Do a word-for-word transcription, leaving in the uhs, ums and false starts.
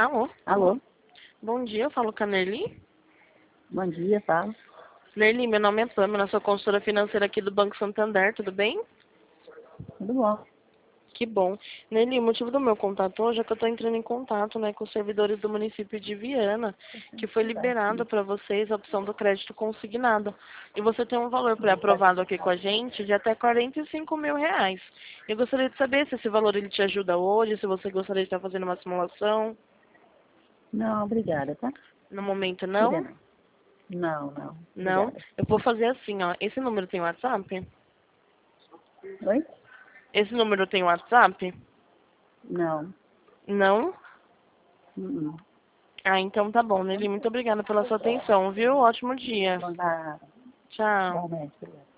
Alô? Alô? Bom dia, eu falo com a Nerli. Bom dia, fala. Nerli, meu nome é Pamela, sou consultora financeira aqui do Banco Santander, tudo bem? Tudo bom? Que bom. Nerli, o motivo do meu contato hoje é que eu estou entrando em contato, né, com os servidores do município de Viana, que foi liberado para vocês a opção do crédito consignado. E você tem um valor pré-aprovado aqui com a gente de até quarenta e cinco mil reais. Eu gostaria de saber se esse valor ele te ajuda hoje, se você gostaria de estar fazendo uma simulação. Não, obrigada, tá? No momento, Queria não? não. Não, não. Não? Obrigada. Eu vou fazer assim, ó. Esse número tem WhatsApp? Oi? Esse número tem WhatsApp? Não. Não? Uh-uh. Ah, então tá bom, Nelly. Muito obrigada pela sua atenção, viu? Ótimo dia. Bom, tá. Tchau. Bom, obrigada.